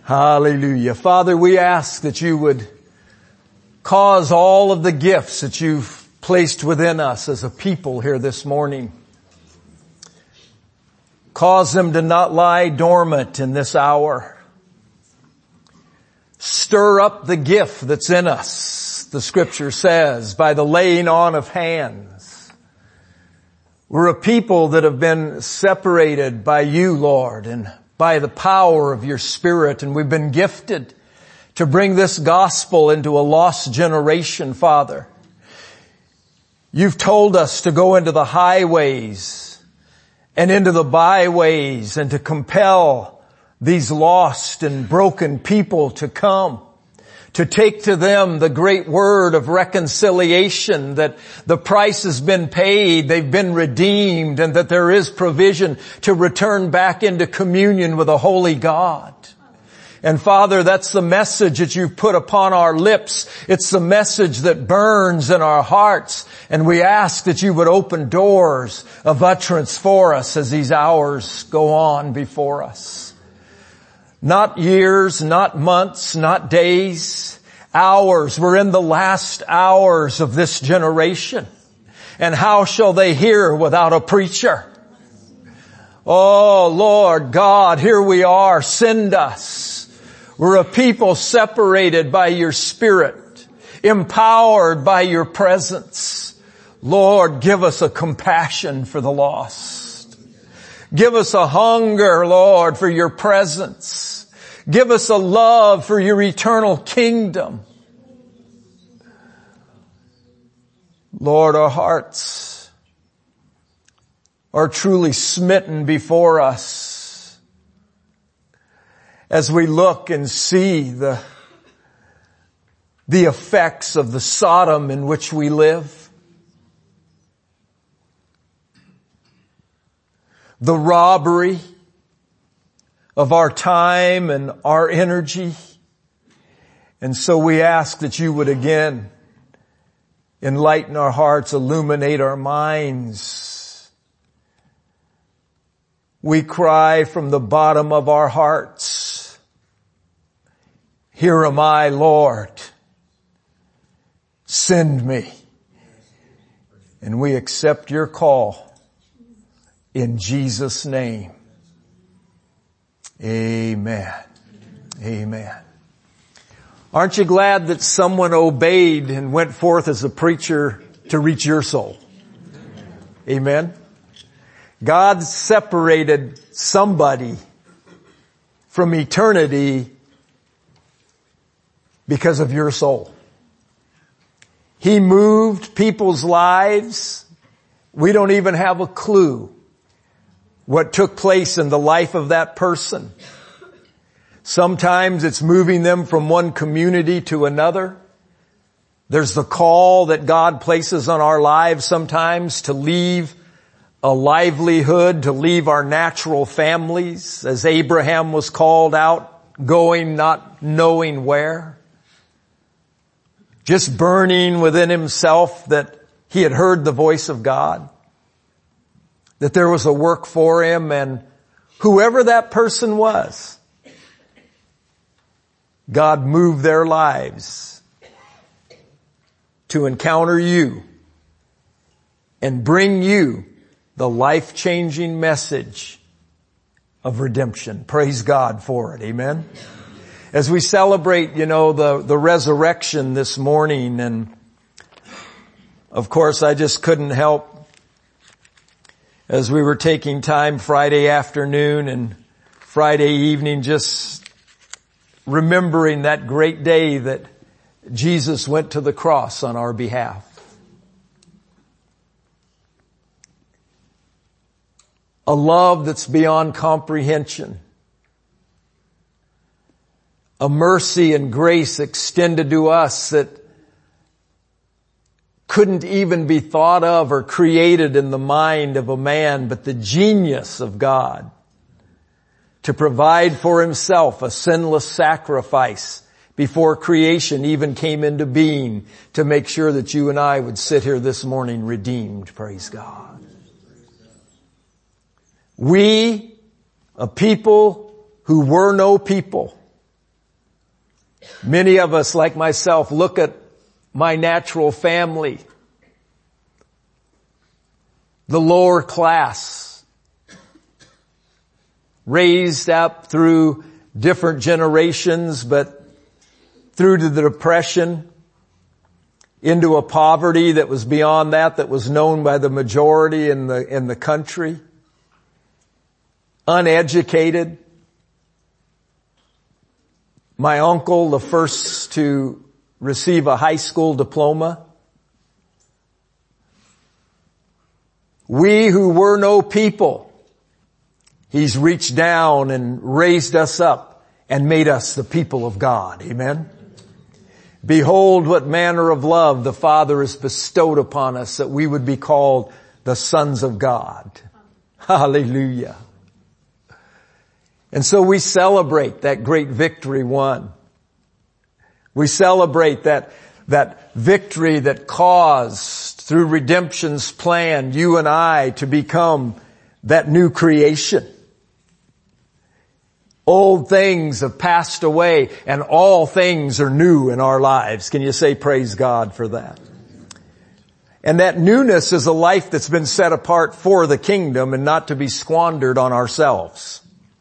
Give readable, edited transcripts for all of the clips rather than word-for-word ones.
Hallelujah. Father, we ask that you would cause all of the gifts that you've placed within us as a people here this morning. Cause them to not lie dormant in this hour. Stir up the gift that's in us, the scripture says, by the laying on of hands. We're a people that have been separated by you, Lord, and by the power of your Spirit, and we've been gifted to bring this gospel into a lost generation, Father. You've told us to go into the highways and into the byways and to compel these lost and broken people to come, to take to them the great word of reconciliation, that the price has been paid, they've been redeemed, and that there is provision to return back into communion with a holy God. And Father, that's the message that you've put upon our lips. It's the message that burns in our hearts. And we ask that you would open doors of utterance for us as these hours go on before us. Not years, not months, not days, hours. We're in the last hours of this generation. And how shall they hear without a preacher? Oh, Lord God, here we are. Send us. We're a people separated by your Spirit, empowered by your presence. Lord, give us a compassion for the lost. Give us a hunger, Lord, for your presence. Give us a love for your eternal kingdom. Lord, our hearts are truly smitten before us as we look and see the effects of the Sodom in which we live. The robbery of our time and our energy. And so we ask that you would again enlighten our hearts, illuminate our minds. We cry from the bottom of our hearts, here am I, Lord. Send me. And we accept your call. In Jesus' name. Amen. Amen. Aren't you glad that someone obeyed and went forth as a preacher to reach your soul? Amen. God separated somebody from eternity because of your soul. He moved people's lives. We don't even have a clue what took place in the life of that person. Sometimes it's moving them from one community to another. There's the call that God places on our lives sometimes to leave a livelihood, to leave our natural families, as Abraham was called out, going not knowing where. Just burning within himself that he had heard the voice of God, that there was a work for him, and whoever that person was, God moved their lives to encounter you and bring you the life-changing message of redemption. Praise God for it. Amen. As we celebrate, the resurrection this morning, and of course I just couldn't help, as we were taking time Friday afternoon and Friday evening, just remembering that great day that Jesus went to the cross on our behalf. A love that's beyond comprehension. A mercy and grace extended to us that couldn't even be thought of or created in the mind of a man, but the genius of God to provide for himself a sinless sacrifice before creation even came into being, to make sure that you and I would sit here this morning redeemed. Praise God. We, a people who were no people, Many of us, like myself, look at my natural family, the lower class, raised up through different generations, but through to the Depression, into a poverty that was beyond that was known by the majority in the country, uneducated. My uncle, the first to receive a high school diploma. We who were no people, He's reached down and raised us up and made us the people of God. Amen. Behold what manner of love the Father has bestowed upon us, that we would be called the sons of God. Hallelujah. And so we celebrate that great victory won. We celebrate that victory that caused, through redemption's plan, you and I to become that new creation. Old things have passed away and all things are new in our lives. Can you say praise God for that? And that newness is a life that's been set apart for the kingdom and not to be squandered on ourselves.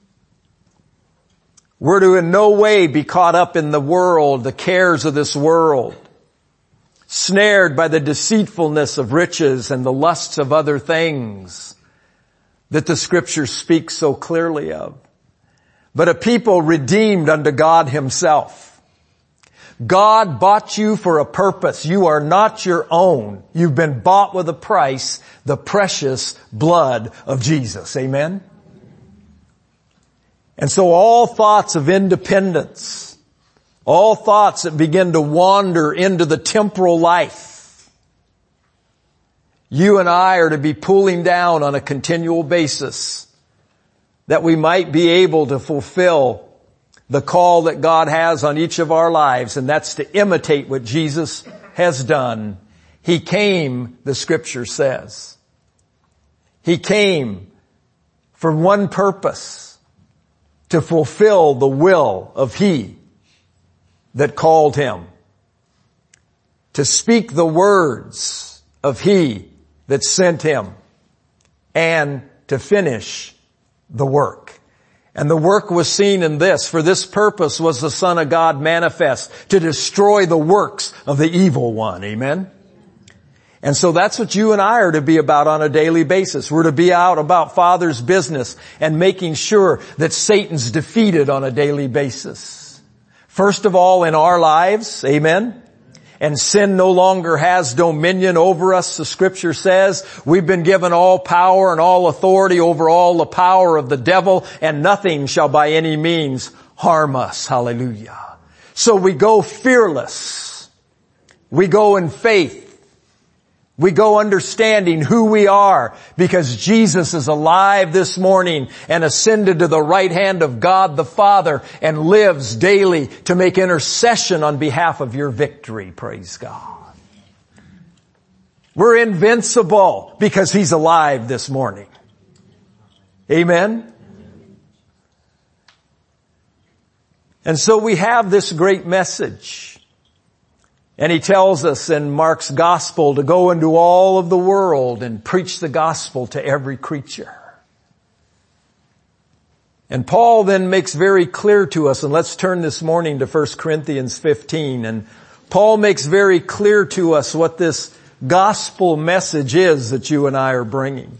We're to in no way be caught up in the world, the cares of this world, snared by the deceitfulness of riches and the lusts of other things that the Scripture speaks so clearly of. But a people redeemed unto God Himself. God bought you for a purpose. You are not your own. You've been bought with a price, the precious blood of Jesus. Amen? And so all thoughts of independence, all thoughts that begin to wander into the temporal life, you and I are to be pulling down on a continual basis, that we might be able to fulfill the call that God has on each of our lives, and that's to imitate what Jesus has done. He came, the Scripture says. He came for one purpose, to fulfill the will of He that called Him, to speak the words of He that sent Him, and to finish the work. And the work was seen in this. For this purpose was the Son of God manifest, to destroy the works of the evil one. Amen? And so that's what you and I are to be about on a daily basis. We're to be out about Father's business and making sure that Satan's defeated on a daily basis. First of all, in our lives. Amen? And sin no longer has dominion over us. The Scripture says we've been given all power and all authority over all the power of the devil, and nothing shall by any means harm us. Hallelujah. So we go fearless. We go in faith. We go understanding who we are, because Jesus is alive this morning and ascended to the right hand of God the Father and lives daily to make intercession on behalf of your victory. Praise God. We're invincible because He's alive this morning. Amen? And so we have this great message. And He tells us in Mark's gospel to go into all of the world and preach the gospel to every creature. And Paul then makes very clear to us, and let's turn this morning to 1 Corinthians 15, and Paul makes very clear to us what this gospel message is that you and I are bringing.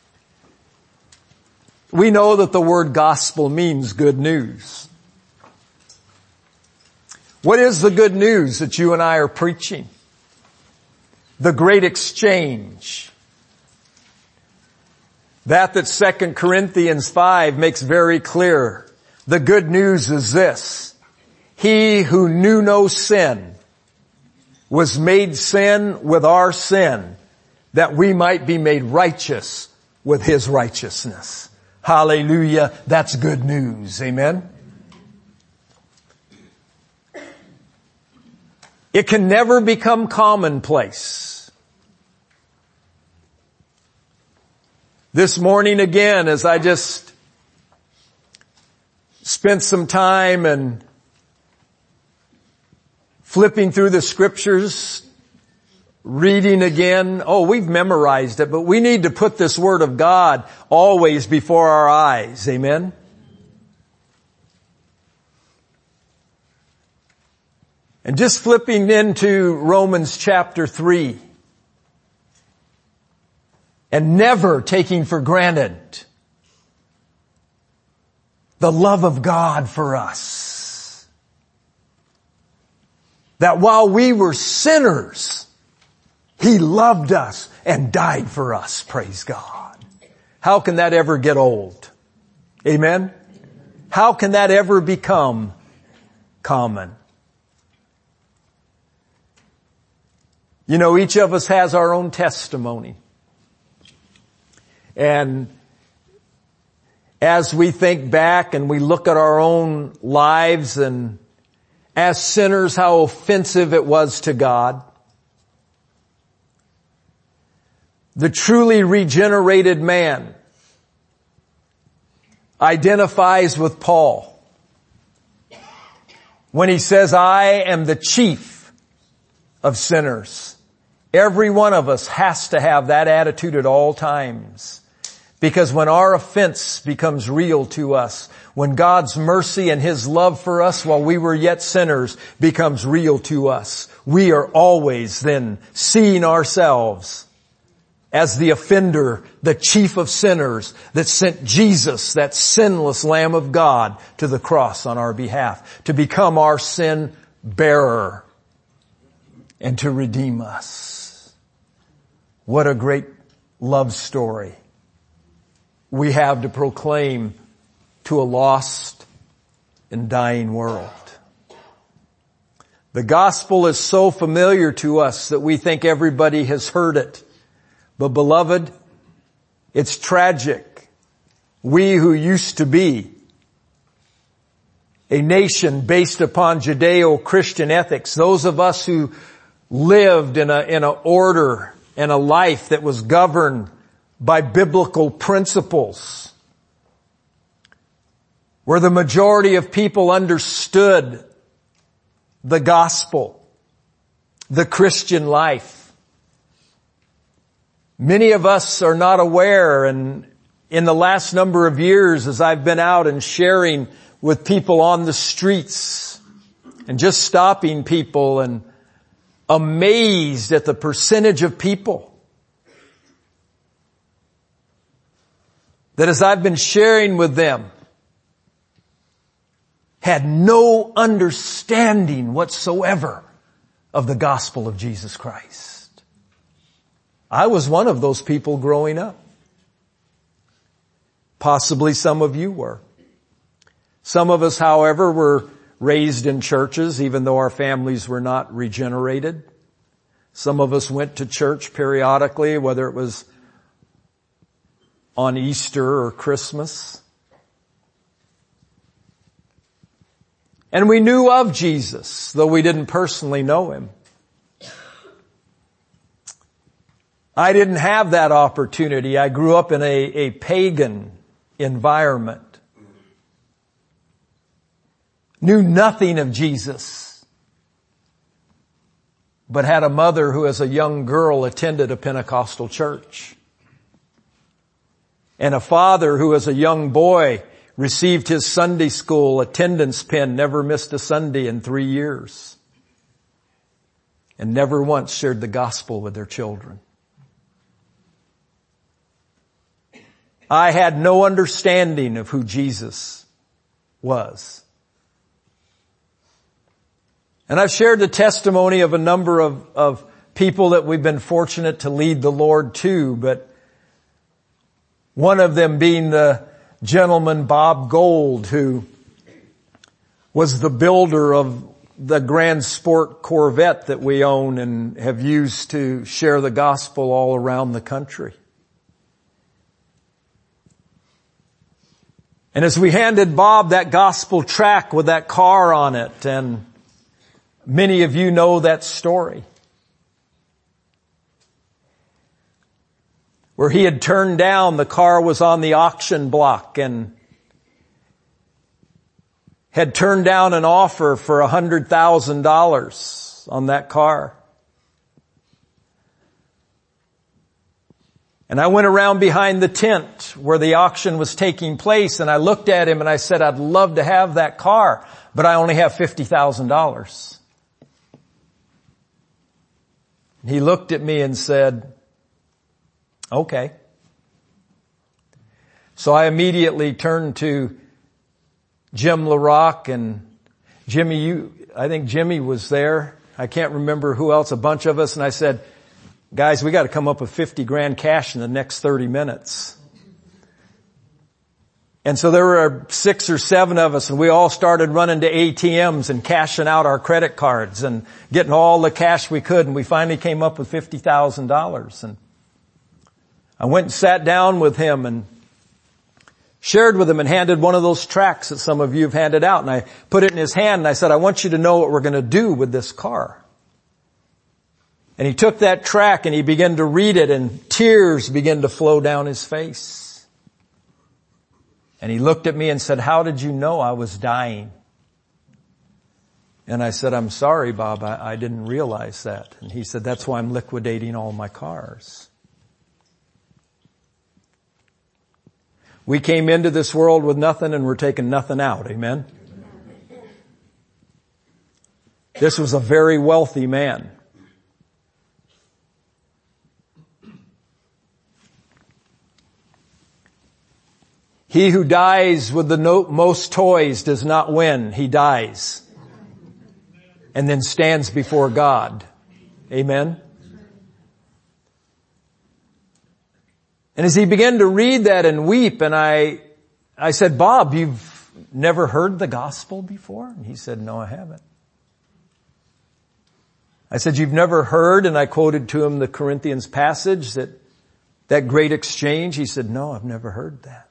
We know that the word gospel means good news. What is the good news that you and I are preaching? The great exchange. That 2 Corinthians 5 makes very clear. The good news is this. He who knew no sin was made sin with our sin, that we might be made righteous with His righteousness. Hallelujah. That's good news. Amen. It can never become commonplace. This morning again, as I just spent some time and flipping through the scriptures, reading again. Oh, we've memorized it, but we need to put this Word of God always before our eyes. Amen? And just flipping into Romans chapter 3. And never taking for granted the love of God for us. That while we were sinners, He loved us and died for us. Praise God. How can that ever get old? Amen? How can that ever become common? You know, each of us has our own testimony. And as we think back and we look at our own lives and as sinners, how offensive it was to God. The truly regenerated man identifies with Paul when he says, I am the chief of sinners. Every one of us has to have that attitude at all times. Because when our offense becomes real to us, when God's mercy and His love for us while we were yet sinners becomes real to us, we are always then seeing ourselves as the offender, the chief of sinners that sent Jesus, that sinless Lamb of God, to the cross on our behalf to become our sin bearer and to redeem us. What a great love story we have to proclaim to a lost and dying world. The gospel is so familiar to us that we think everybody has heard it. But beloved, it's tragic. We who used to be a nation based upon Judeo-Christian ethics, those of us who lived in a order and a life that was governed by biblical principles, where the majority of people understood the gospel, the Christian life. Many of us are not aware, and in the last number of years as I've been out and sharing with people on the streets and just stopping people and amazed at the percentage of people that as I've been sharing with them had no understanding whatsoever of the gospel of Jesus Christ. I was one of those people growing up. Possibly some of you were. Some of us, however, were raised in churches, even though our families were not regenerated. Some of us went to church periodically, whether it was on Easter or Christmas. And we knew of Jesus, though we didn't personally know Him. I didn't have that opportunity. I grew up in a pagan environment. Knew nothing of Jesus, but had a mother who as a young girl attended a Pentecostal church. And a father who as a young boy received his Sunday school attendance pin, never missed a Sunday in 3 years, and never once shared the gospel with their children. I had no understanding of who Jesus was. And I've shared the testimony of a number of people that we've been fortunate to lead the Lord to, but one of them being the gentleman Bob Gold, who was the builder of the Grand Sport Corvette that we own and have used to share the gospel all around the country. And as we handed Bob that gospel track with that car on it, and many of you know that story, where he had turned down, the car was on the auction block and had turned down an offer for $100,000 on that car. And I went around behind the tent where the auction was taking place, and I looked at him and I said, I'd love to have that car, but I only have $50,000. He looked at me and said, okay. So I immediately turned to Jim LaRock, and Jimmy, I think Jimmy was there. I can't remember who else, a bunch of us, and I said, guys, we got to come up with 50 grand cash in the next 30 minutes. And so there were 6 or 7 of us, and we all started running to ATMs and cashing out our credit cards and getting all the cash we could, and we finally came up with $50,000. And I went and sat down with him and shared with him and handed one of those tracts that some of you have handed out, and I put it in his hand and I said, I want you to know what we're going to do with this car. And he took that tract and he began to read it, and tears began to flow down his face. And he looked at me and said, how did you know I was dying? And I said, I'm sorry, Bob, I didn't realize that. And he said, that's why I'm liquidating all my cars. We came into this world with nothing and we're taking nothing out. Amen? This was a very wealthy man. He who dies with the most toys does not win. He dies. And then stands before God. Amen? And as he began to read that and weep, and I said, Bob, you've never heard the gospel before? And he said, no, I haven't. I said, you've never heard, and I quoted to him the Corinthians passage, that great exchange. He said, no, I've never heard that.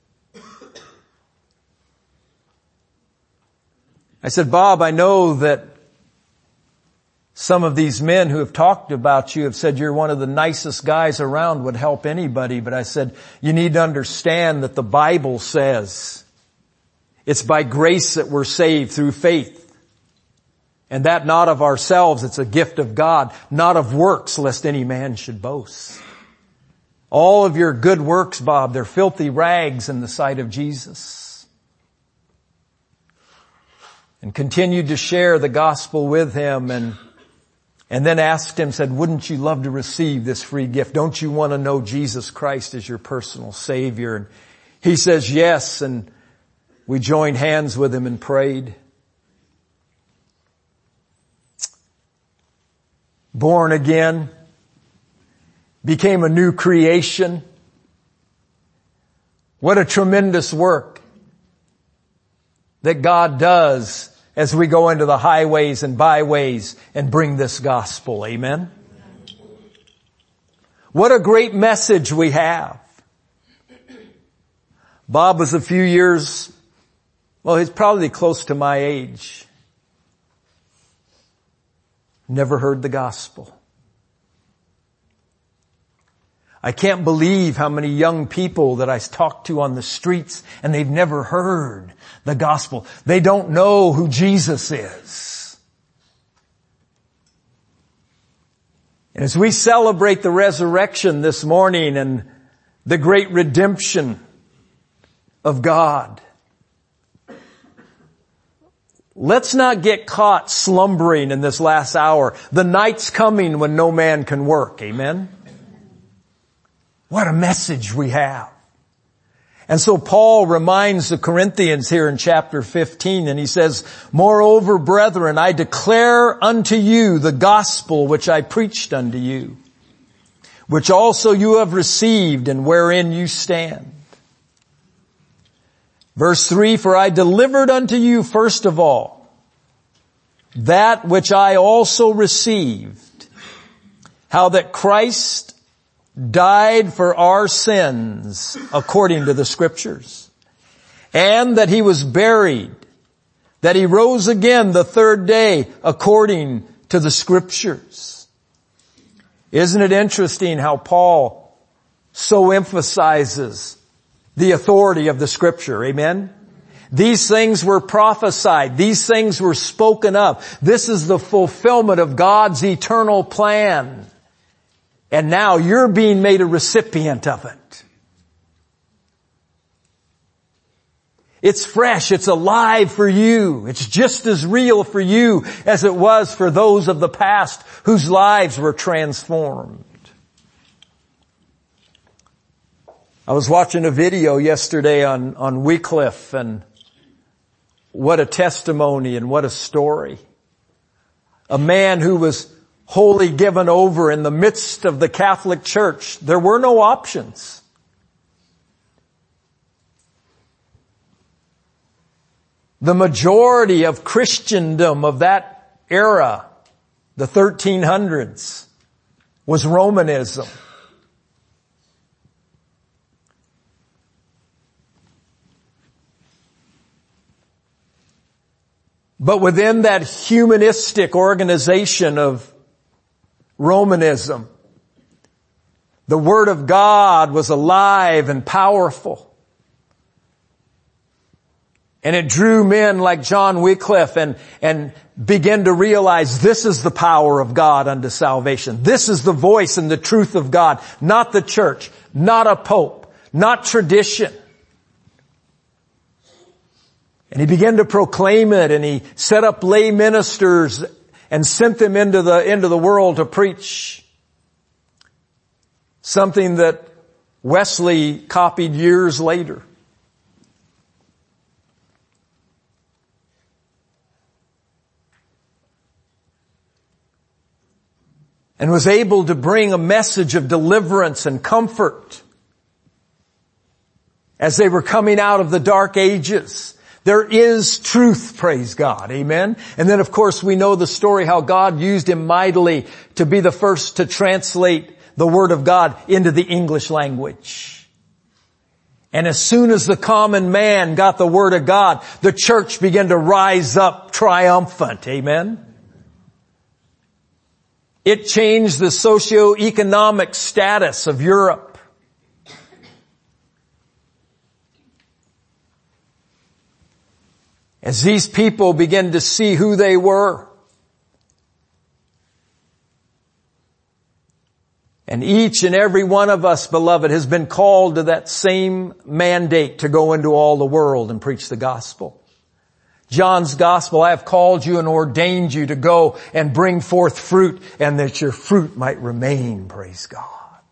I said, Bob, I know that some of these men who have talked about you have said you're one of the nicest guys around, would help anybody. But I said, you need to understand that the Bible says it's by grace that we're saved through faith. And that not of ourselves, it's a gift of God, not of works, lest any man should boast. All of your good works, Bob, they're filthy rags in the sight of Jesus. And continued to share the gospel with him, and then asked him, said, wouldn't you love to receive this free gift? Don't you want to know Jesus Christ as your personal Savior? And he says yes, and we joined hands with him and prayed. Born again, became a new creation. What a tremendous work that God does as we go into the highways and byways and bring this gospel. Amen. What a great message we have. Bob was a few years, well, he's probably close to my age. Never heard the gospel. I can't believe how many young people that I talk to on the streets and they've never heard the gospel. They don't know who Jesus is. And as we celebrate the resurrection this morning and the great redemption of God, let's not get caught slumbering in this last hour. The night's coming when no man can work. Amen? What a message we have. And so Paul reminds the Corinthians here in chapter 15, and he says, moreover, brethren, I declare unto you the gospel which I preached unto you, which also you have received and wherein you stand. Verse 3, for I delivered unto you first of all that which I also received, how that Christ died for our sins according to the Scriptures, and that he was buried, that he rose again the third day according to the Scriptures. Isn't it interesting how Paul so emphasizes the authority of the Scripture? Amen? These things were prophesied. These things were spoken of. This is the fulfillment of God's eternal plan. And now you're being made a recipient of it. It's fresh. It's alive for you. It's just as real for you as it was for those of the past whose lives were transformed. I was watching a video yesterday on Wycliffe, and what a testimony and what a story. A man who was wholly given over in the midst of the Catholic Church. There were no options. The majority of Christendom of that era, the 1300s, was Romanism. But within that humanistic organization of Romanism, the Word of God was alive and powerful. And it drew men like John Wycliffe and began to realize this is the power of God unto salvation. This is the voice and the truth of God, not the church, not a pope, not tradition. And he began to proclaim it, and he set up lay ministers and sent them into the world to preach. Something that Wesley copied years later. And was able to bring a message of deliverance and comfort as they were coming out of the dark ages. There is truth, praise God, amen? And then of course we know the story how God used him mightily to be the first to translate the Word of God into the English language. And as soon as the common man got the Word of God, the church began to rise up triumphant, amen? It changed the socio-economic status of Europe. As these people began to see who they were. And each and every one of us, beloved, has been called to that same mandate to go into all the world and preach the gospel. John's gospel, I have called you and ordained you to go and bring forth fruit, and that your fruit might remain, praise God.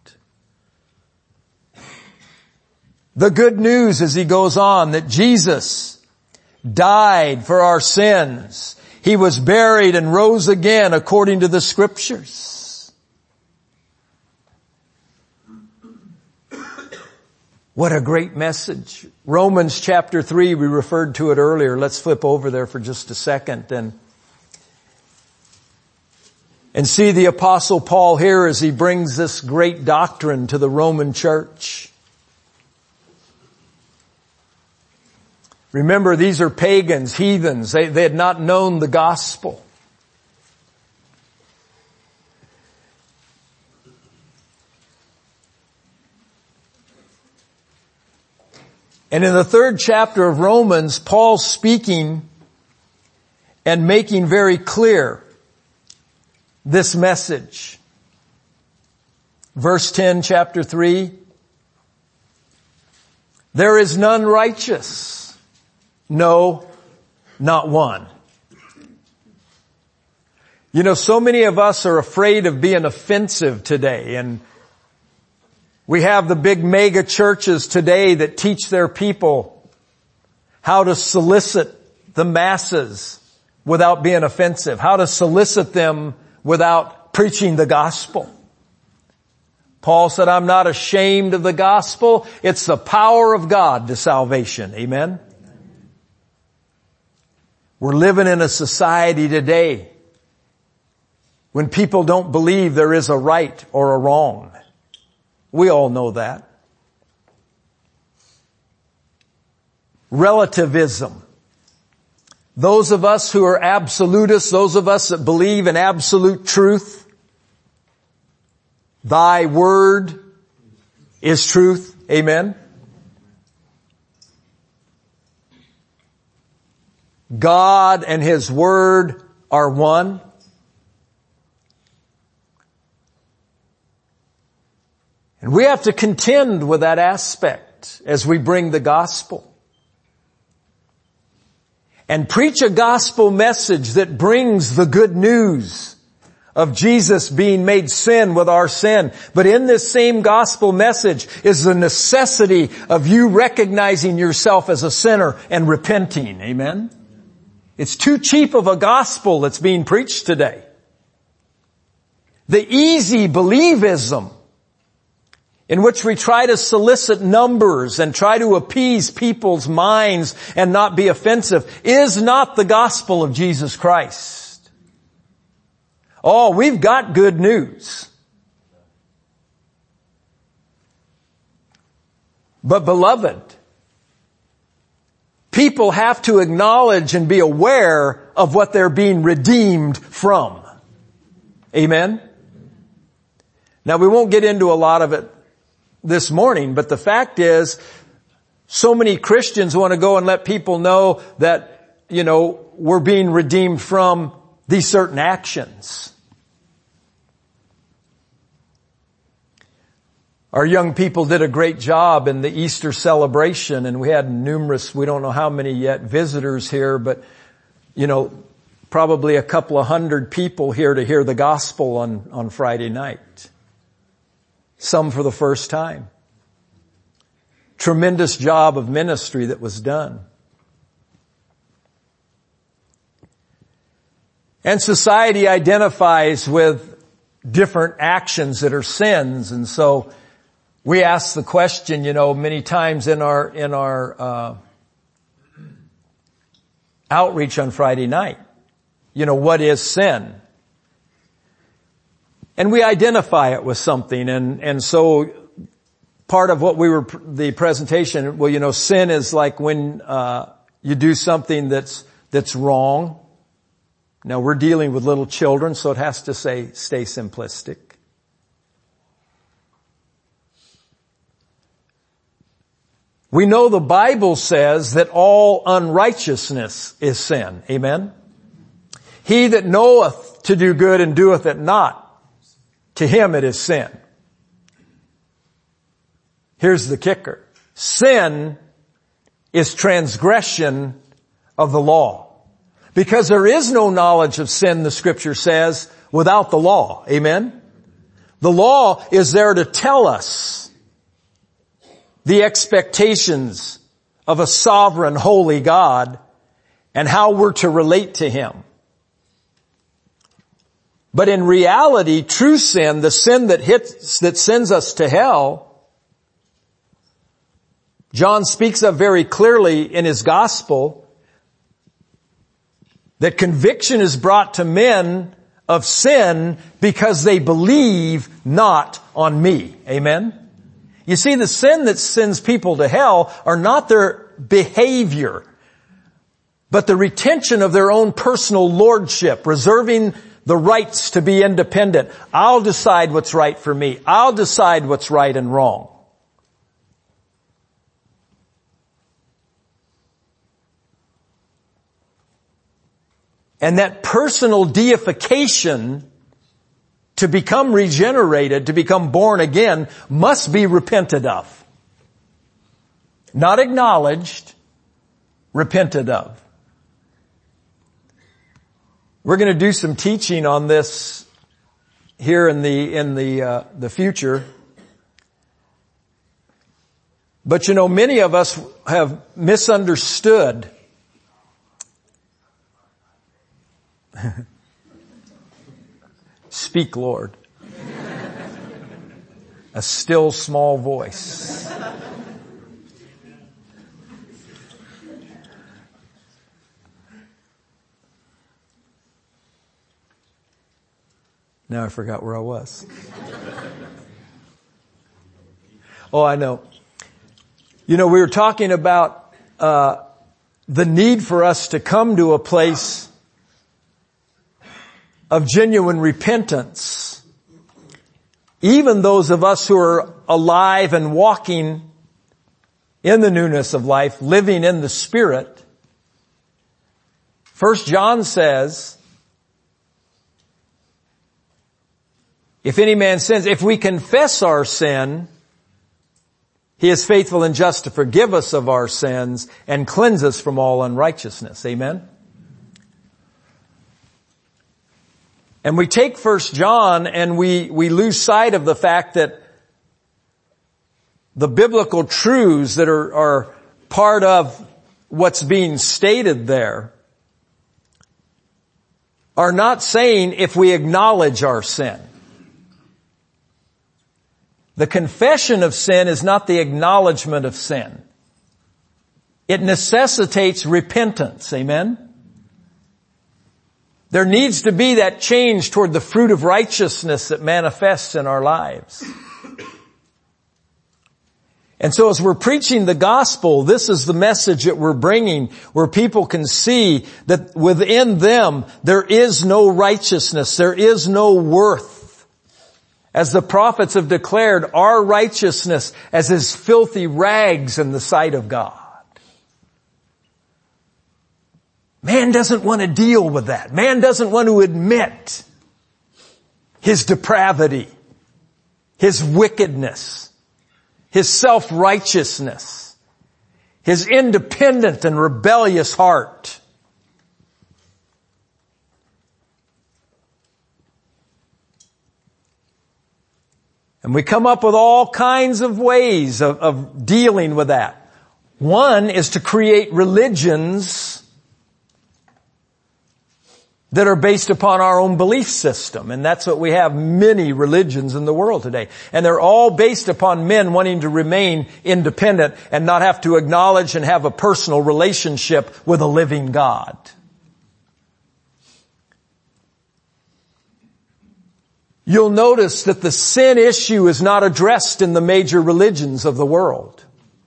The good news, as he goes on, that Jesus died for our sins. He was buried and rose again according to the Scriptures. What a great message. Romans chapter 3, we referred to it earlier. Let's flip over there for just a second and see the Apostle Paul here as he brings this great doctrine to the Roman church. Remember, these are pagans, heathens. They had not known the gospel. And in the 3rd chapter of Romans, Paul's speaking and making very clear this message. Verse 10, chapter 3. There is none righteous. No, not one. You know, so many of us are afraid of being offensive today, and we have the big mega churches today that teach their people how to solicit the masses without being offensive, how to solicit them without preaching the gospel. Paul said, I'm not ashamed of the gospel. It's the power of God to salvation. Amen? We're living in a society today when people don't believe there is a right or a wrong. We all know that. Relativism. Those of us who are absolutists, those of us that believe in absolute truth, thy word is truth. Amen. God and His Word are one? And we have to contend with that aspect as we bring the gospel. And preach a gospel message that brings the good news of Jesus being made sin with our sin. But in this same gospel message is the necessity of you recognizing yourself as a sinner and repenting. Amen? It's too cheap of a gospel that's being preached today. The easy believism in which we try to solicit numbers and try to appease people's minds and not be offensive is not the gospel of Jesus Christ. Oh, we've got good news. But beloved, people have to acknowledge and be aware of what they're being redeemed from. Amen? Now we won't get into a lot of it this morning, but the fact is, so many Christians want to go and let people know that, we're being redeemed from these certain actions. Our young people did a great job in the Easter celebration, and we had numerous, we don't know how many yet, visitors here, but, probably a couple of hundred people here to hear the gospel on Friday night. Some for the first time. Tremendous job of ministry that was done. And society identifies with different actions that are sins, and so we ask the question, many times in our outreach on Friday night, what is sin? And we identify it with something, and so part of what the presentation, sin is like when you do something that's wrong. Now we're dealing with little children, so it has to stay simplistic. We know the Bible says that all unrighteousness is sin. Amen? He that knoweth to do good and doeth it not, to him it is sin. Here's the kicker. Sin is transgression of the law. Because there is no knowledge of sin, the Scripture says, without the law. Amen? The law is there to tell us the expectations of a sovereign, holy God and how we're to relate to Him. But in reality, true sin, the sin that sends us to hell, John speaks of very clearly in his gospel that conviction is brought to men of sin because they believe not on me. Amen? You see, the sin that sends people to hell are not their behavior, but the retention of their own personal lordship, reserving the rights to be independent. I'll decide what's right for me. I'll decide what's right and wrong. And that personal deification to become regenerated, to become born again, must be repented of. Not acknowledged, repented of. We're going to do some teaching on this here in the future. But many of us have misunderstood Speak, Lord. A still small voice. Now I forgot where I was. Oh, I know. We were talking about the need for us to come to a place of genuine repentance. Even those of us who are alive and walking in the newness of life, living in the Spirit, 1 John says, if any man sins, if we confess our sin, He is faithful and just to forgive us of our sins and cleanse us from all unrighteousness. Amen? And we take 1 John and we lose sight of the fact that the biblical truths that are part of what's being stated there are not saying if we acknowledge our sin. The confession of sin is not the acknowledgement of sin. It necessitates repentance. Amen? There needs to be that change toward the fruit of righteousness that manifests in our lives. And so as we're preaching the gospel, this is the message that we're bringing, where people can see that within them there is no righteousness, there is no worth. As the prophets have declared, our righteousness as His filthy rags in the sight of God. Man doesn't want to deal with that. Man doesn't want to admit his depravity, his wickedness, his self-righteousness, his independent and rebellious heart. And we come up with all kinds of ways of dealing with that. One is to create religions that are based upon our own belief system. And that's what we have, many religions in the world today. And they're all based upon men wanting to remain independent and not have to acknowledge and have a personal relationship with a living God. You'll notice that the sin issue is not addressed in the major religions of the world.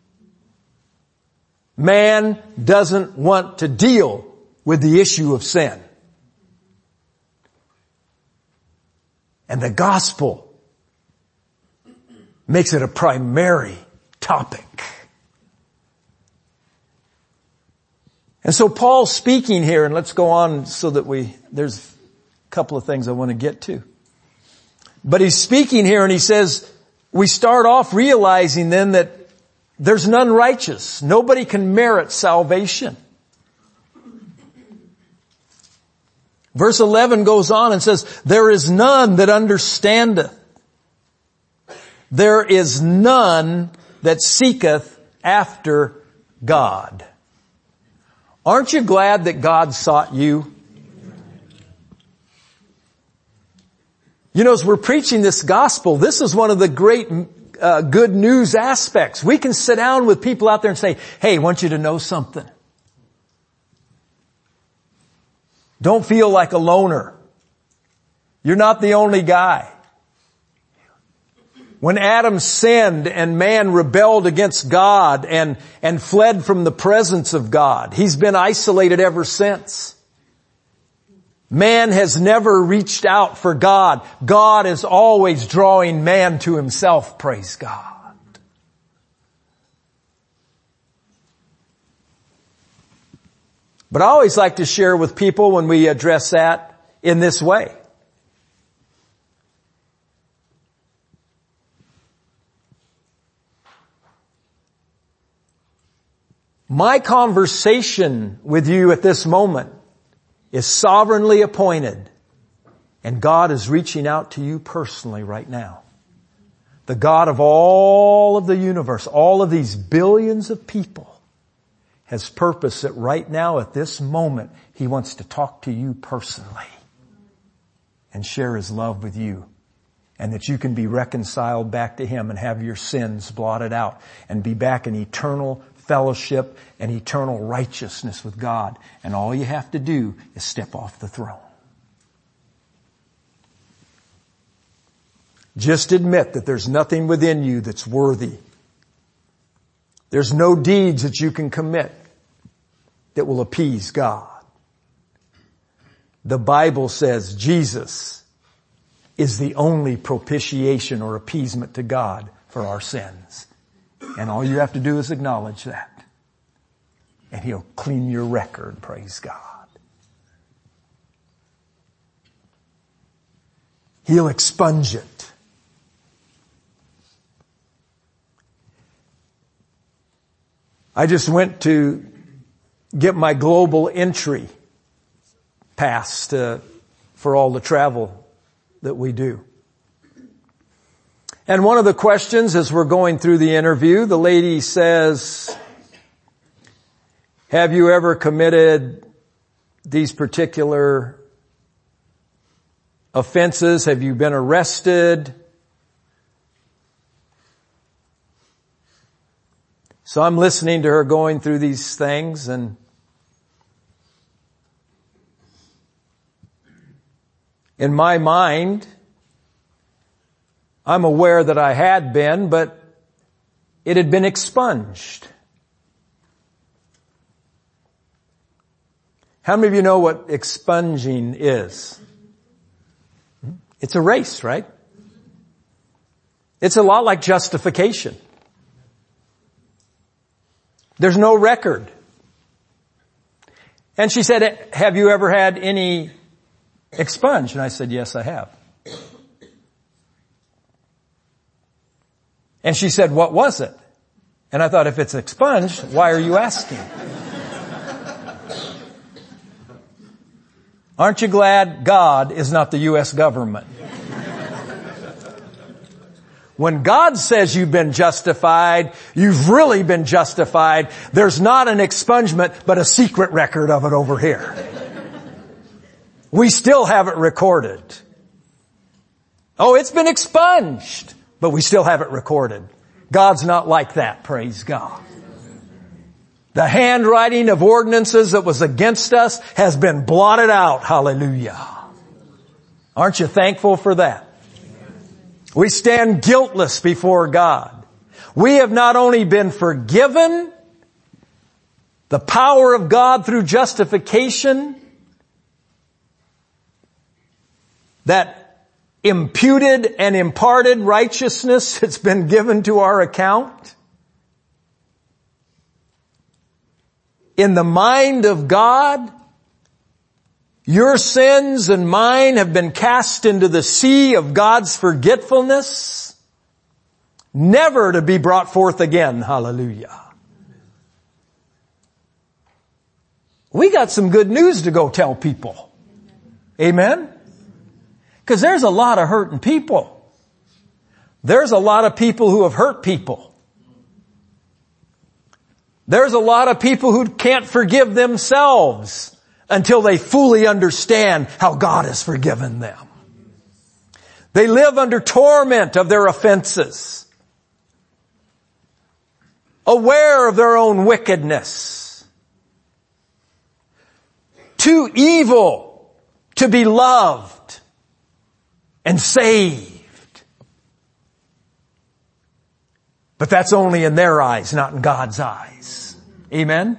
Man doesn't want to deal with the issue of sin. And the gospel makes it a primary topic. And so Paul's speaking here, and let's go on so that there's a couple of things I want to get to. But he's speaking here and he says, we start off realizing then that there's none righteous. Nobody can merit salvation. Verse 11 goes on and says, there is none that understandeth. There is none that seeketh after God. Aren't you glad that God sought you? You know, as we're preaching this gospel, this is one of the great good news aspects. We can sit down with people out there and say, hey, I want you to know something. Don't feel like a loner. You're not the only guy. When Adam sinned and man rebelled against God and fled from the presence of God, he's been isolated ever since. Man has never reached out for God. God is always drawing man to Himself, praise God. But I always like to share with people when we address that in this way. My conversation with you at this moment is sovereignly appointed, and God is reaching out to you personally right now. The God of all of the universe, all of these billions of people, has purpose that right now at this moment He wants to talk to you personally and share His love with you, and that you can be reconciled back to Him and have your sins blotted out and be back in eternal fellowship and eternal righteousness with God. And all you have to do is step off the throne. Just admit that there's nothing within you that's worthy. There's no deeds that you can commit that will appease God. The Bible says Jesus is the only propitiation or appeasement to God for our sins. And all you have to do is acknowledge that. And He'll clean your record, praise God. He'll expunge it. I just went to get my global entry pass for all the travel that we do. And one of the questions as we're going through the interview, the lady says, have you ever committed these particular offenses? Have you been arrested? So I'm listening to her going through these things, and in my mind, I'm aware that I had been, but it had been expunged. How many of you know what expunging is? It's a erase, right? It's a lot like justification. There's no record. And she said, have you ever had any expunged? And I said, yes, I have. And she said, what was it? And I thought, if it's expunged, why are you asking? Aren't you glad God is not the U.S. government? When God says you've been justified, you've really been justified. There's not an expungement, but a secret record of it over here. We still have it recorded. Oh, it's been expunged, but we still have it recorded. God's not like that, praise God. The handwriting of ordinances that was against us has been blotted out. Hallelujah. Aren't you thankful for that? We stand guiltless before God. We have not only been forgiven, the power of God through justification, that imputed and imparted righteousness that's been given to our account. In the mind of God, your sins and mine have been cast into the sea of God's forgetfulness, never to be brought forth again. Hallelujah. We got some good news to go tell people. Amen? Because there's a lot of hurting people. There's a lot of people who have hurt people. There's a lot of people who can't forgive themselves until they fully understand how God has forgiven them. They live under torment of their offenses, aware of their own wickedness, too evil to be loved and saved. But that's only in their eyes, not in God's eyes. Amen?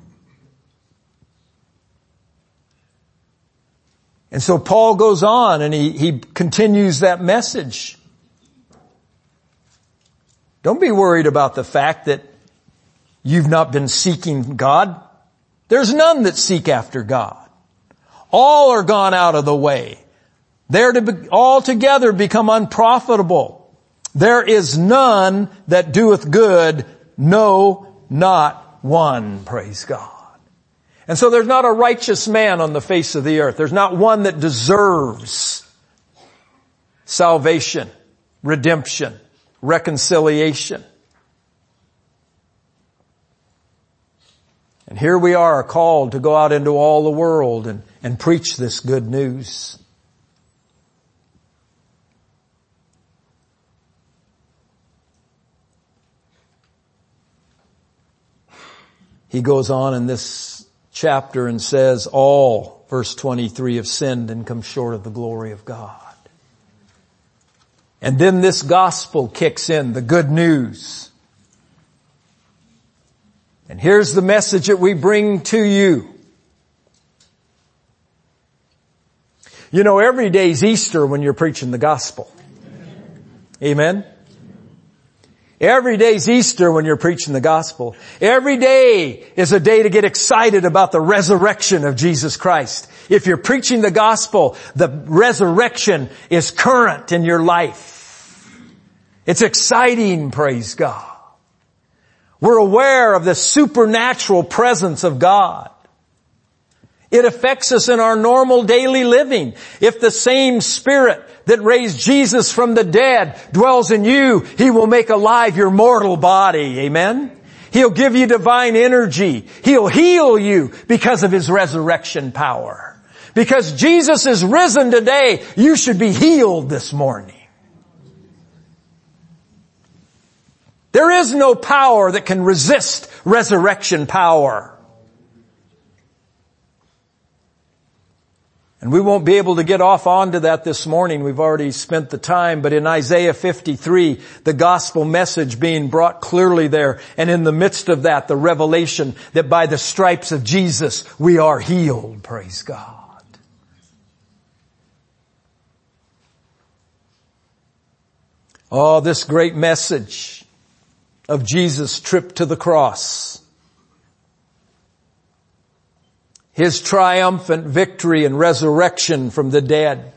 And so Paul goes on and he continues that message. Don't be worried about the fact that you've not been seeking God. There's none that seek after God. All are gone out of the way. They're to be, altogether become unprofitable. There is none that doeth good, no, not one. Praise God. And so there's not a righteous man on the face of the earth. There's not one that deserves salvation, redemption, reconciliation. And here we are called to go out into all the world and preach this good news. He goes on in this chapter and says, all, verse 23, have sinned and come short of the glory of God. And then this gospel kicks in, the good news. And here's the message that we bring to you. You know, every day's Easter when you're preaching the gospel. Amen? Every day's Easter when you're preaching the gospel. Every day is a day to get excited about the resurrection of Jesus Christ. If you're preaching the gospel, the resurrection is current in your life. It's exciting, praise God. We're aware of the supernatural presence of God. It affects us in our normal daily living. If the same Spirit that raised Jesus from the dead dwells in you, He will make alive your mortal body. Amen? He'll give you divine energy. He'll heal you because of His resurrection power. Because Jesus is risen today, you should be healed this morning. There is no power that can resist resurrection power. And we won't be able to get off onto that this morning. We've already spent the time. But in Isaiah 53, the gospel message being brought clearly there. And in the midst of that, the revelation that by the stripes of Jesus, we are healed. Praise God. Oh, this great message of Jesus' trip to the cross. His triumphant victory and resurrection from the dead.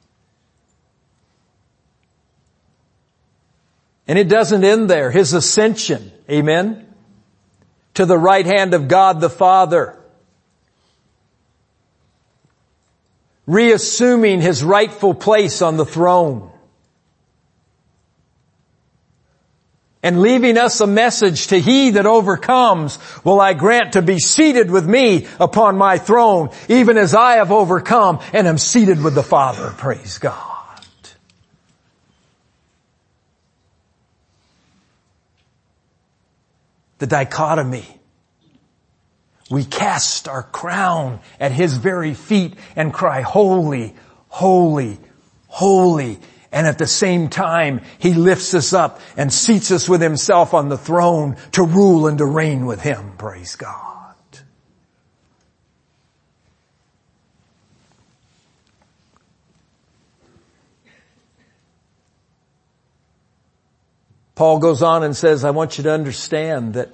And it doesn't end there. His ascension, amen, to the right hand of God the Father. Reassuming His rightful place on the throne. And leaving us a message to he that overcomes will I grant to be seated with me upon my throne, even as I have overcome and am seated with the Father. Praise God. The dichotomy. We cast our crown at His very feet and cry, holy, holy, holy. And at the same time, He lifts us up and seats us with Himself on the throne to rule and to reign with Him. Praise God. Paul goes on and says, I want you to understand that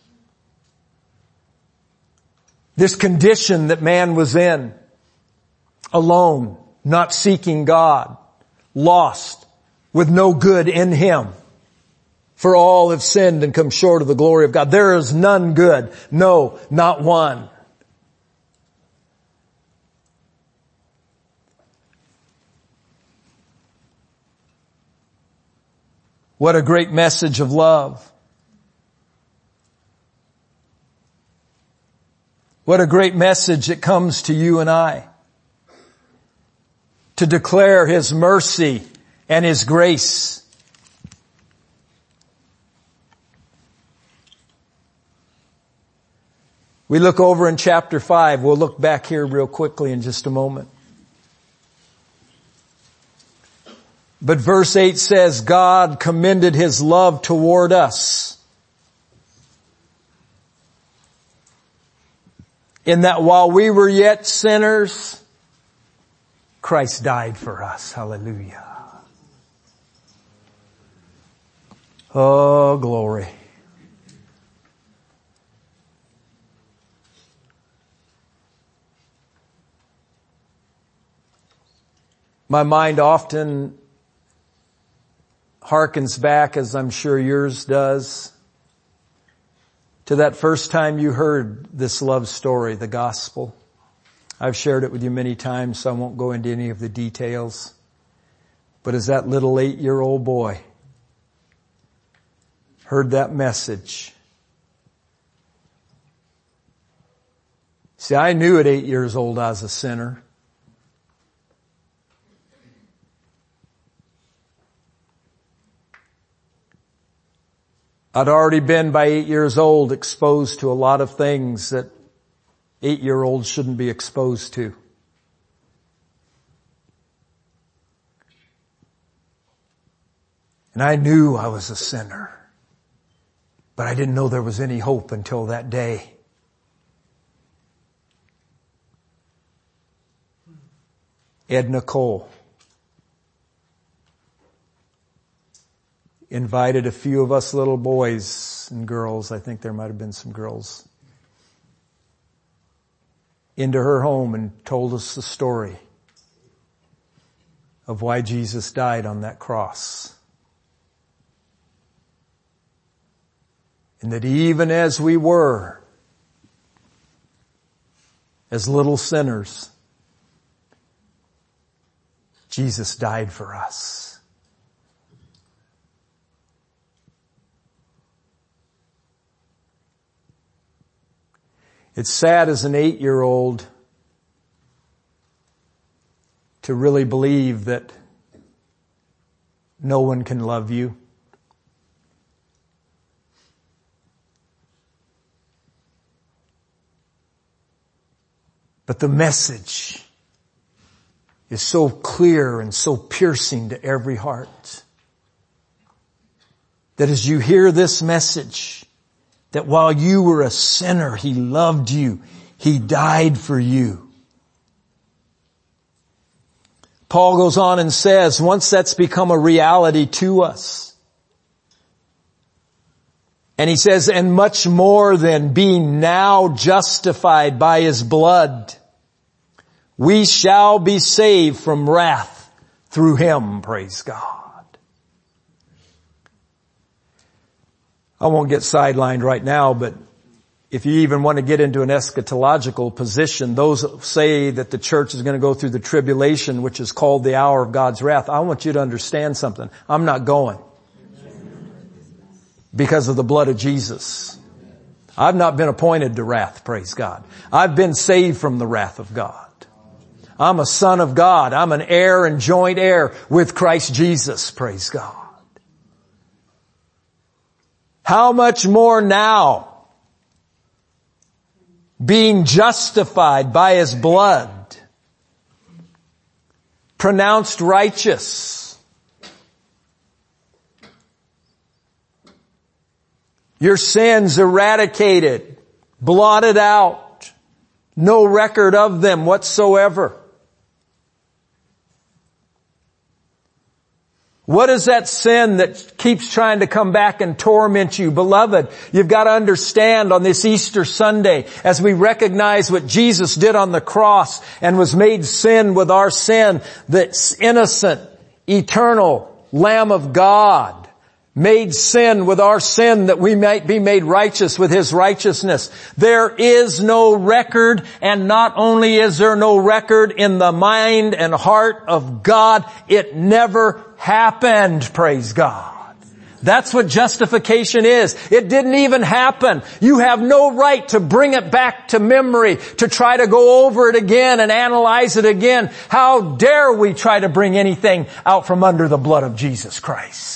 this condition that man was in, alone, not seeking God, lost, with no good in him. For all have sinned and come short of the glory of God. There is none good. No, not one. What a great message of love. What a great message that comes to you and I. To declare His mercy and His grace. We look over in chapter 5. We'll look back here real quickly in just a moment. But verse 8 says, God commended His love toward us, in that while we were yet sinners, Christ died for us. Hallelujah. Oh, glory. My mind often harkens back, as I'm sure yours does, to that first time you heard this love story, the gospel. I've shared it with you many times, so I won't go into any of the details. But as that little 8-year-old boy heard that message, see, I knew at 8 years old I was a sinner. I'd already been by 8 years old exposed to a lot of things that 8-year-olds shouldn't be exposed to. And I knew I was a sinner, but I didn't know there was any hope until that day. Edna Cole invited a few of us little boys and girls, I think there might have been some girls, into her home and told us the story of why Jesus died on that cross. And that even as we were, as little sinners, Jesus died for us. It's sad as an 8-year-old to really believe that no one can love you. But the message is so clear and so piercing to every heart that as you hear this message, that while you were a sinner, He loved you. He died for you. Paul goes on and says, once that's become a reality to us, and he says, and much more than being now justified by His blood, we shall be saved from wrath through Him, praise God. I won't get sidelined right now, but if you even want to get into an eschatological position, those that say that the church is going to go through the tribulation, which is called the hour of God's wrath, I want you to understand something. I'm not going. Because of the blood of Jesus. I've not been appointed to wrath, praise God. I've been saved from the wrath of God. I'm a son of God. I'm an heir and joint heir with Christ Jesus, praise God. How much more now, being justified by His blood, pronounced righteous, your sins eradicated, blotted out, no record of them whatsoever. What is that sin that keeps trying to come back and torment you? Beloved, you've got to understand on this Easter Sunday, as we recognize what Jesus did on the cross and was made sin with our sin, the innocent, eternal Lamb of God made sin with our sin that we might be made righteous with His righteousness. There is no record, and not only is there no record in the mind and heart of God, it never happened, praise God. That's what justification is. It didn't even happen. You have no right to bring it back to memory, to try to go over it again and analyze it again. How dare we try to bring anything out from under the blood of Jesus Christ?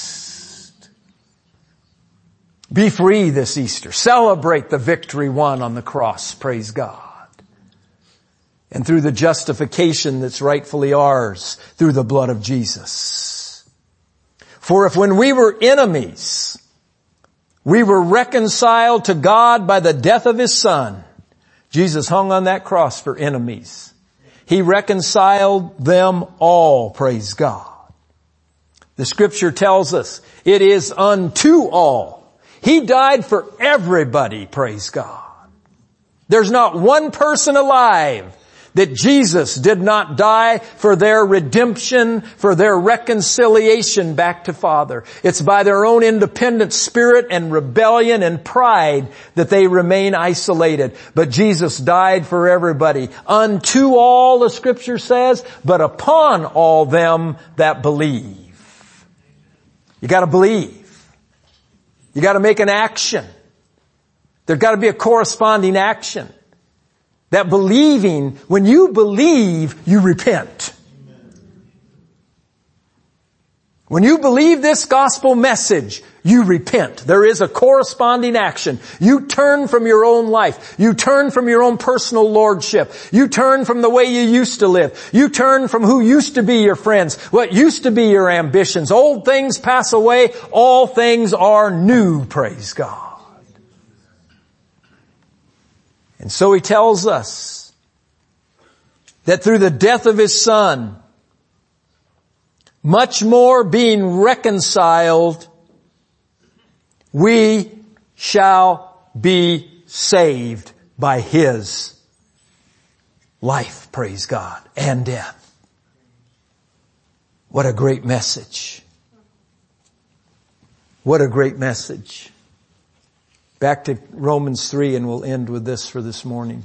Be free this Easter. Celebrate the victory won on the cross, praise God. And through the justification that's rightfully ours through the blood of Jesus. For if when we were enemies, we were reconciled to God by the death of His Son. Jesus hung on that cross for enemies. He reconciled them all, praise God. The Scripture tells us it is unto all. He died for everybody, praise God. There's not one person alive that Jesus did not die for their redemption, for their reconciliation back to Father. It's by their own independent spirit and rebellion and pride that they remain isolated. But Jesus died for everybody. Unto all, the Scripture says, but upon all them that believe. You gotta believe. You got to make an action. There's got to be a corresponding action. That believing, when you believe, you repent. When you believe this gospel message, you repent. There is a corresponding action. You turn from your own life. You turn from your own personal lordship. You turn from the way you used to live. You turn from who used to be your friends, what used to be your ambitions. Old things pass away. All things are new, praise God. And so He tells us that through the death of His Son, much more being reconciled, we shall be saved by His life, praise God, and death. What a great message. What a great message. Back to Romans 3, and we'll end with this for this morning.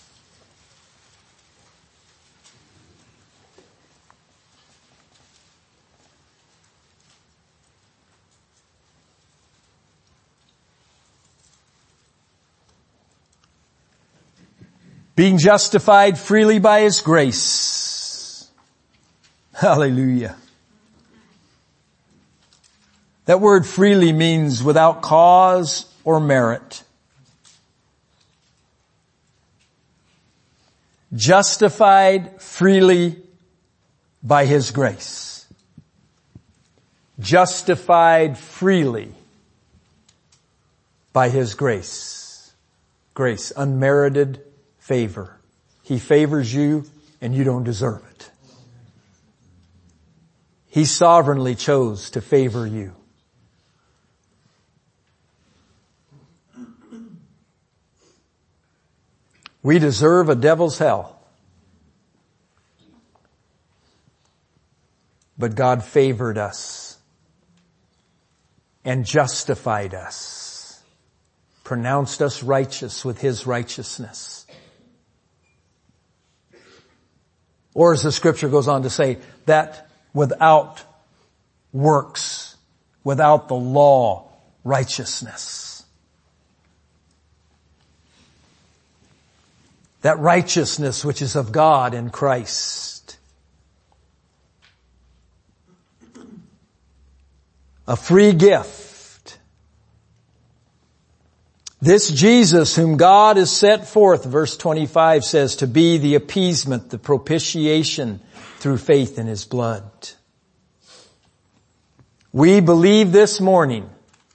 Being justified freely by His grace. Hallelujah. That word freely means without cause or merit. Justified freely by His grace. Justified freely by His grace. Grace, unmerited favor. He favors you and you don't deserve it. He sovereignly chose to favor you. We deserve a devil's hell. But God favored us and justified us, pronounced us righteous with His righteousness. Or as the scripture goes on to say, that without works, without the law, righteousness. That righteousness which is of God in Christ. A free gift. This Jesus whom God has set forth, verse 25 says, to be the appeasement, the propitiation through faith in His blood. We believe this morning.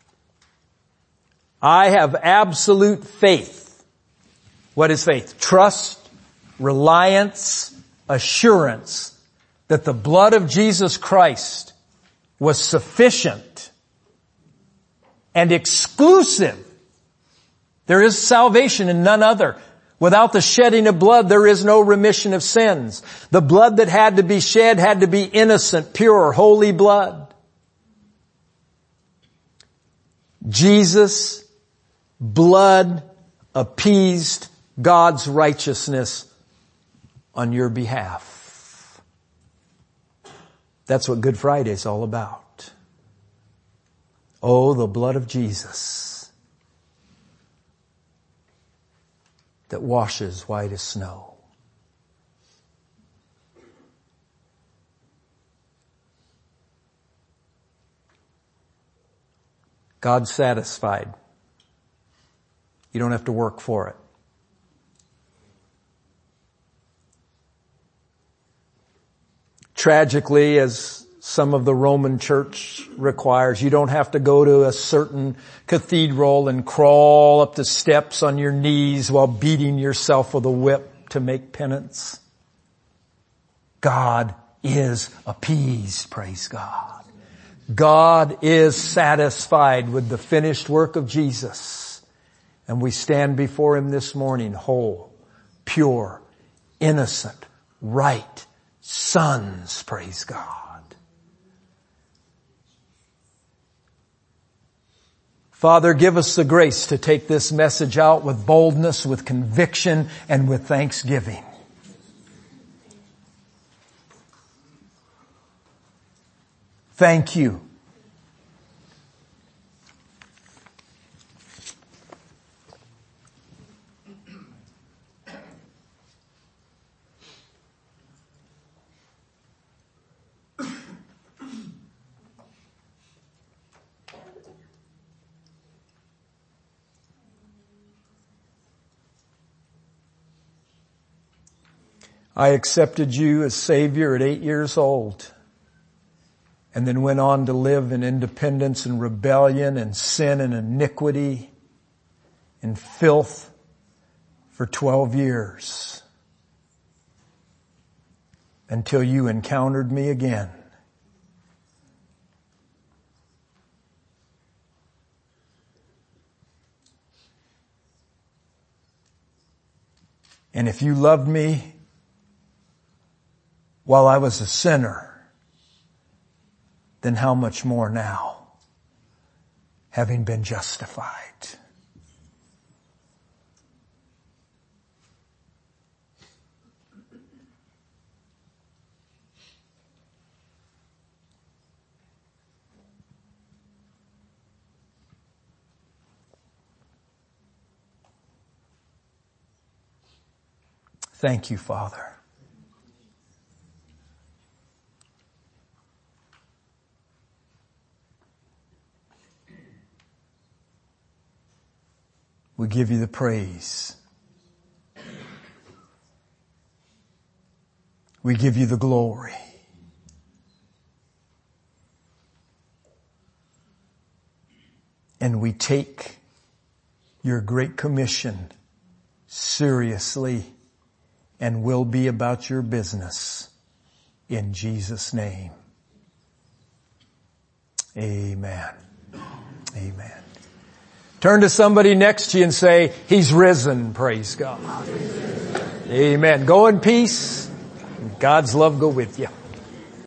I have absolute faith. What is faith? Trust, reliance, assurance that the blood of Jesus Christ was sufficient and exclusive. There is salvation in none other. Without the shedding of blood, there is no remission of sins. The blood that had to be shed had to be innocent, pure, holy blood. Jesus' blood appeased God's righteousness on your behalf. That's what Good Friday is all about. Oh, the blood of Jesus that washes white as snow. God's satisfied. You don't have to work for it. Tragically, as some of the Roman church requires, you don't have to go to a certain cathedral and crawl up the steps on your knees while beating yourself with a whip to make penance. God is appeased, praise God. God is satisfied with the finished work of Jesus. And we stand before Him this morning whole, pure, innocent, right sons, praise God. Father, give us the grace to take this message out with boldness, with conviction, and with thanksgiving. Thank you. I accepted you as Savior at 8 years old, and then went on to live in independence and rebellion and sin and iniquity and filth for 12 years until you encountered me again. And if you loved me while I was a sinner, then how much more now, having been justified. Thank you, Father. We give you the praise. We give you the glory. And we take your great commission seriously and will be about your business in Jesus' name. Amen. Amen. Turn to somebody next to you and say, He's risen, praise God. Amen. Go in peace. God's love go with you.